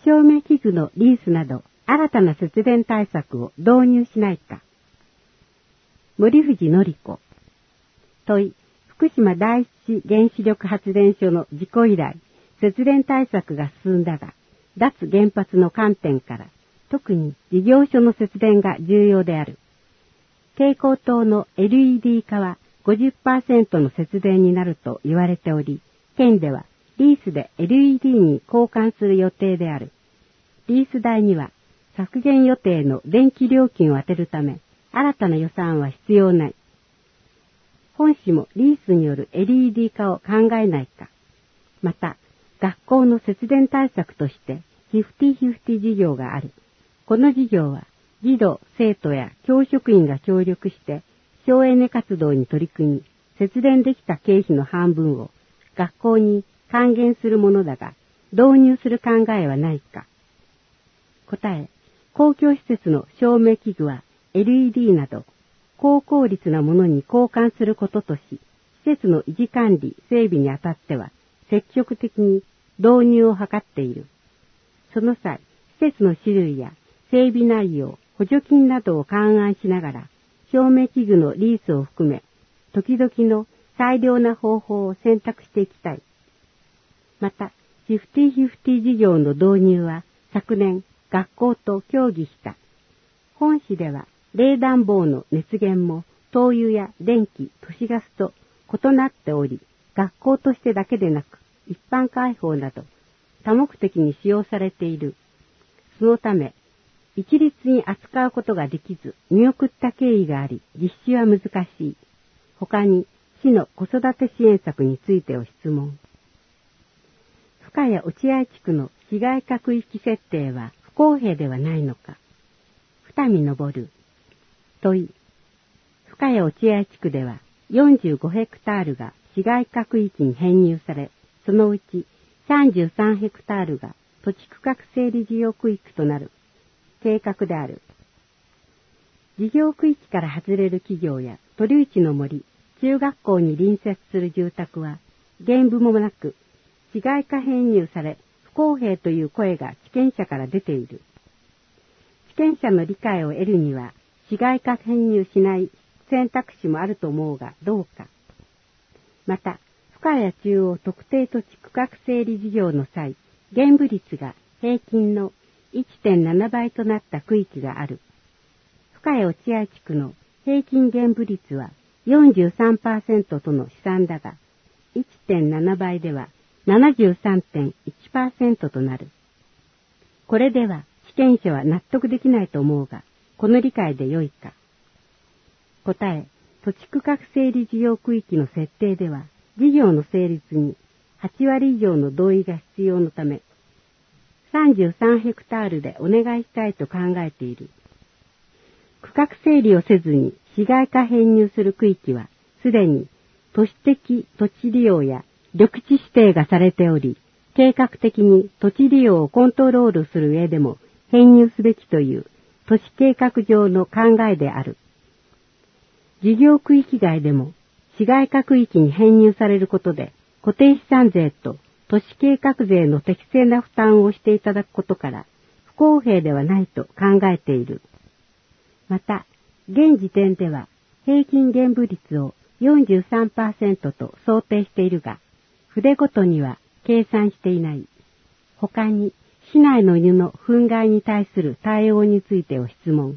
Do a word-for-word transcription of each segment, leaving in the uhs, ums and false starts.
照明器具のリースなど新たな節電対策を導入しないか。森藤典子。問い、福島第一原子力発電所の事故以来、節電対策が進んだが、脱原発の観点から、特に事業所の節電が重要である。蛍光灯の エルイーディー 化は ごじゅっパーセント の節電になると言われており、県ではリースで エルイーディー に交換する予定である。リース代には削減予定の電気料金を充てるため、新たな予算は必要ない。本市もリースによる エルイーディー 化を考えないか。また、学校の節電対策として、フィフティフィフティ事業がある。この事業は、児童、生徒や教職員が協力して、省エネ活動に取り組み、節電できた経費の半分を学校に還元するものだが、導入する考えはないか。答え、公共施設の照明器具は エルイーディー など、高効率なものに交換することとし、施設の維持管理、整備にあたっては、積極的に導入を図っている。その際、施設の種類や整備内容、補助金などを勘案しながら、照明器具のリースを含め、時々の最良な方法を選択していきたい。また、フィフティフィフティ事業の導入は昨年学校と協議した。本市では冷暖房の熱源も灯油や電気、都市ガスと異なっており、学校としてだけでなく一般開放など多目的に使用されている。そのため、一律に扱うことができず見送った経緯があり、実施は難しい。他に、市の子育て支援策についてを質問。深谷落合地区の市街各域設定は不公平ではないのか。二見昇る。問い。深谷落合地区ではよんじゅうごヘクタールが市街各域に編入され、そのうちさんじゅうさんヘクタールが土地区画整理事業区域となる計画である。事業区域から外れる企業や鳥内の森、中学校に隣接する住宅は、原部もなく、市街化編入され、不公平という声が地権者から出ている。地権者の理解を得るには、市街化編入しない選択肢もあると思うが、どうか。また、深谷中央特定土地区画整理事業の際、原部率が平均の いってんなな 倍となった区域がある。深谷落合地区の平均原部率は よんじゅうさんパーセント との試算だが、いってんなな 倍では ななじゅうさんてんいちパーセント となる。これでは地権者は納得できないと思うが、この理解で良いか。答え、土地区画整理事業区域の設定では、事業の成立にはちわり以上の同意が必要のため、さんじゅうさんヘクタールでお願いしたいと考えている。区画整理をせずに市街化編入する区域は、すでに都市的土地利用や緑地指定がされており、計画的に土地利用をコントロールする上でも編入すべきという都市計画上の考えである。事業区域外でも市街化区域に編入されることで固定資産税と都市計画税の適正な負担をしていただくことから不公平ではないと考えている。また、現時点では平均原部率を よんじゅうさんパーセント と想定しているが、筆ごとには計算していない。他に、市内の湯の憤慨に対する対応についてを質問。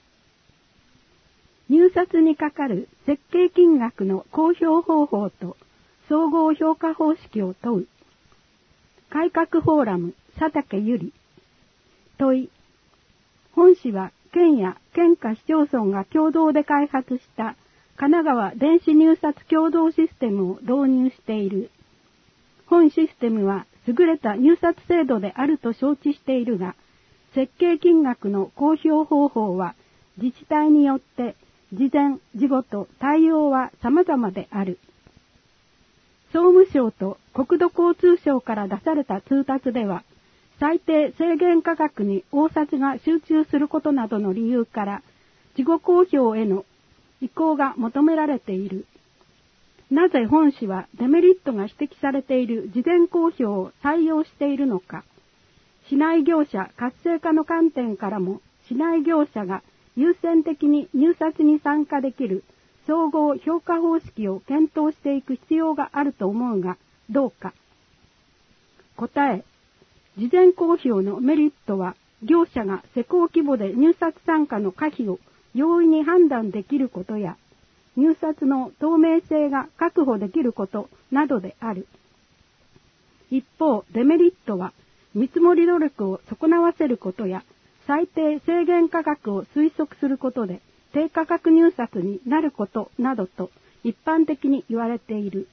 入札にかかる設計金額の公表方法と総合評価方式を問う。改革フォーラム佐竹ゆり。問い。本市は県や県下市町村が共同で開発した神奈川電子入札共同システムを導入している。本システムは優れた入札制度であると承知しているが、設計金額の公表方法は自治体によって事前、事後と対応は様々である。総務省と国土交通省から出された通達では、最低制限価格に応札が集中することなどの理由から、事後公表への移行が求められている。なぜ本市はデメリットが指摘されている事前公表を採用しているのか。 市内業者活性化の観点からも、市内業者が優先的に入札に参加できる総合評価方式を検討していく必要があると思うが、どうか。答え、事前公表のメリットは、業者が施工規模で入札参加の可否を容易に判断できることや、入札の透明性が確保できることなどである。一方、デメリットは、見積もり努力を損なわせることや、最低制限価格を推測することで、低価格入札になることなどと一般的に言われている。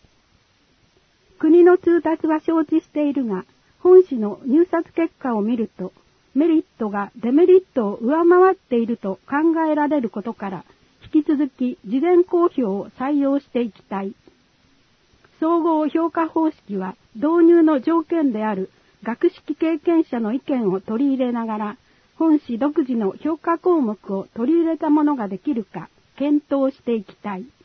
国の通達は承知しているが、本市の入札結果を見ると、メリットがデメリットを上回っていると考えられることから、引き続き事前公表を採用していきたい。総合評価方式は導入の条件である学識経験者の意見を取り入れながら、本市独自の評価項目を取り入れたものができるか検討していきたい。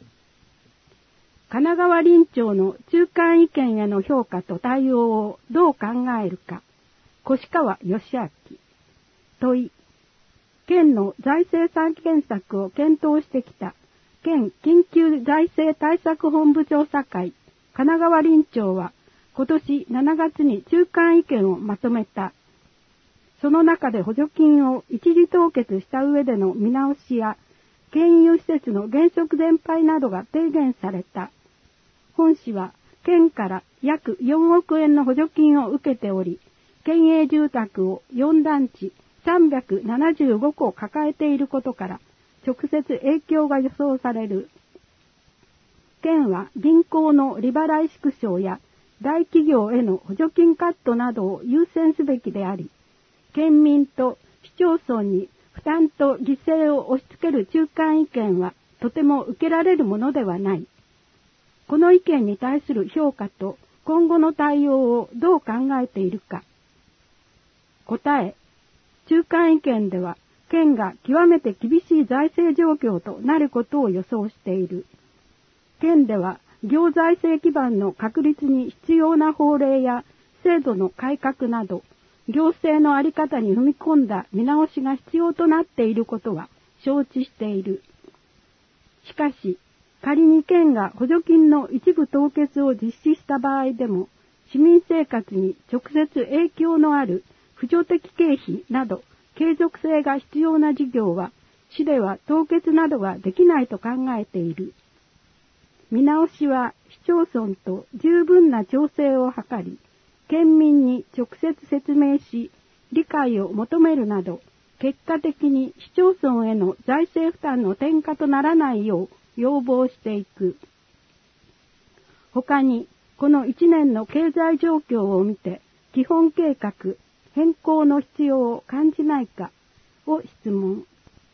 神奈川林庁の中間意見への評価と対応をどう考えるか。越川義明。問い。県の財政再建策を検討してきた県緊急財政対策本部調査会神奈川林庁は今年しちがつに中間意見をまとめた。その中で補助金を一時凍結した上での見直しや、県有施設の原則全廃などが提言された。本市は県から約よんおくえんの補助金を受けており、県営住宅をよんだんちさんびゃくななじゅうごこ抱えていることから、直接影響が予想される。県は銀行の利払い縮小や大企業への補助金カットなどを優先すべきであり、県民と市町村に負担と犠牲を押し付ける中間意見はとても受けられるものではない。この意見に対する評価と今後の対応をどう考えているか。答え、中間意見では県が極めて厳しい財政状況となることを予想している。県では行財政基盤の確立に必要な法令や制度の改革など、行政の在り方に踏み込んだ見直しが必要となっていることは承知している。しかし、仮に県が補助金の一部凍結を実施した場合でも、市民生活に直接影響のある扶助的経費など、継続性が必要な事業は、市では凍結などができないと考えている。見直しは市町村と十分な調整を図り、県民に直接説明し、理解を求めるなど、結果的に市町村への財政負担の転嫁とならないよう要望していく。他に、このいちねんの経済状況を見て、基本計画、変更の必要を感じないかを質問。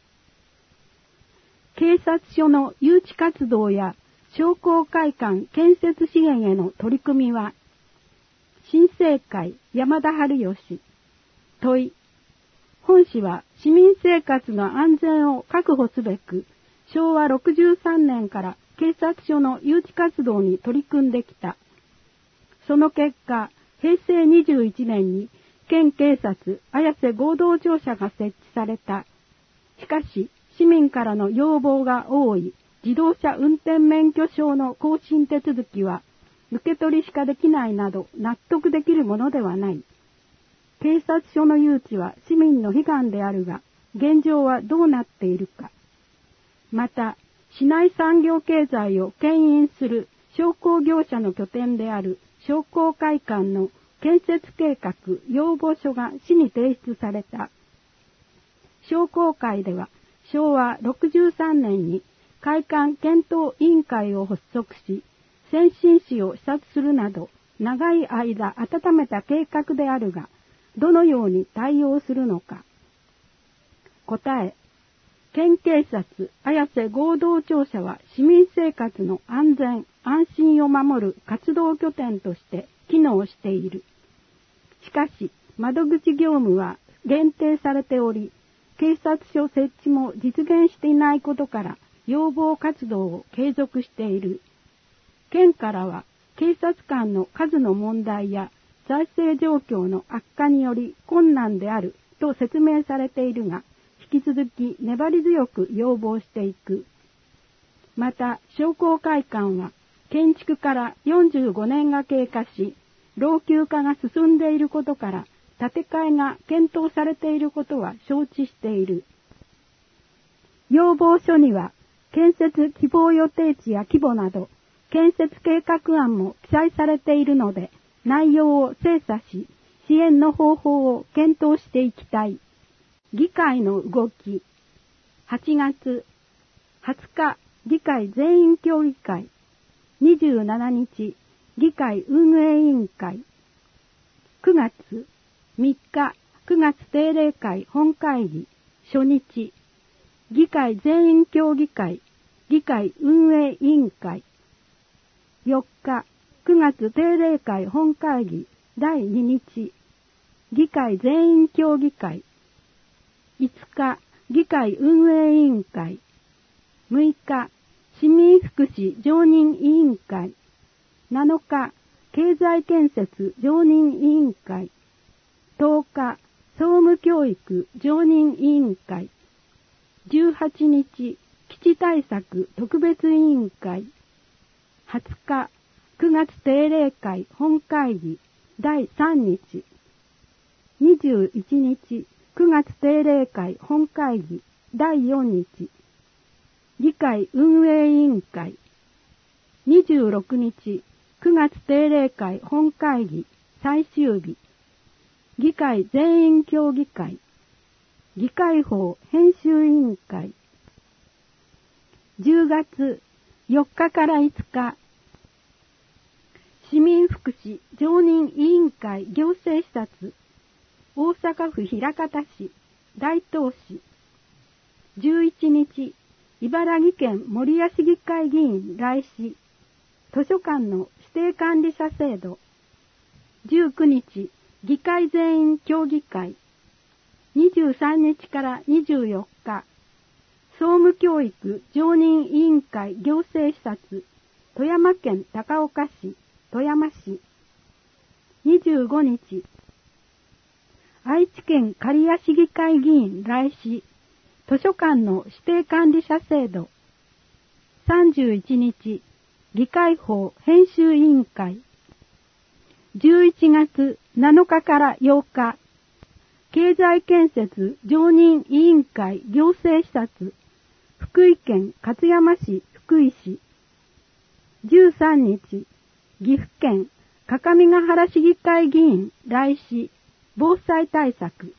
警察署の誘致活動や商工会館建設支援への取り組みは、新生会山田春義。問い。本市は市民生活の安全を確保すべく、しょうわろくじゅうさんねんから警察署の誘致活動に取り組んできた。その結果、へいせいにじゅういちねんに県警察綾瀬合同庁舎が設置された。しかし、市民からの要望が多い自動車運転免許証の更新手続きは、受け取りしかできないなど納得できるものではない。警察署の誘致は市民の悲願であるが、現状はどうなっているか。また、市内産業経済を牽引する商工業者の拠点である商工会館の建設計画要望書が市に提出された。商工会ではしょうわろくじゅうさんねんに会館検討委員会を発足し、先進市を視察するなど長い間温めた計画であるが、どのように対応するのか。答え、県警察綾瀬合同庁舎は市民生活の安全安心を守る活動拠点として機能している。しかし、窓口業務は限定されており、警察署設置も実現していないことから要望活動を継続している。県からは警察官の数の問題や財政状況の悪化により困難であると説明されているが、引き続き粘り強く要望していく。また、商工会館は建築からよんじゅうごねんが経過し、老朽化が進んでいることから、建て替えが検討されていることは承知している。要望書には、建設希望予定地や規模など、建設計画案も記載されているので、内容を精査し、支援の方法を検討していきたい。議会の動き。はちがつはつか、議会全員協議会。にじゅうしちにち、議会運営委員会。くがつみっか、くがつ定例会本会議。初日。議会全員協議会。議会運営委員会。よっか、くがつ定例会本会議だいににち。議会全員協議会。いつか、議会運営委員会。むいか、市民福祉常任委員会。なのか、経済建設常任委員会。とおか、総務教育常任委員会。じゅうはちにち、基地対策特別委員会。はつか、くがつ定例会本会議だいさんにち。にじゅういちにち、くがつ定例会本会議だいよんにち。議会運営委員会。にじゅうろくにち、くがつ定例会本会議最終日。議会全員協議会。議会法編集委員会。じゅうがつよっかからいつか、市民福祉常任委員会行政視察、大阪府枚方市、大東市。じゅういちにち、茨城県守谷市議会議員来市、図書館の指定管理者制度。じゅうくにち、議会全員協議会。にじゅうさんにちからにじゅうよっか、総務教育常任委員会行政視察、富山県高岡市、富山市。にじゅうごにち、愛知県刈谷市議会議員来市、図書館の指定管理者制度。さんじゅういちにち、議会法編集委員会。じゅういちがつなのかからようか、経済建設常任委員会行政視察、福井県勝山市福井市。じゅうさんにち、岐阜県各務原市議会議員来市、防災対策。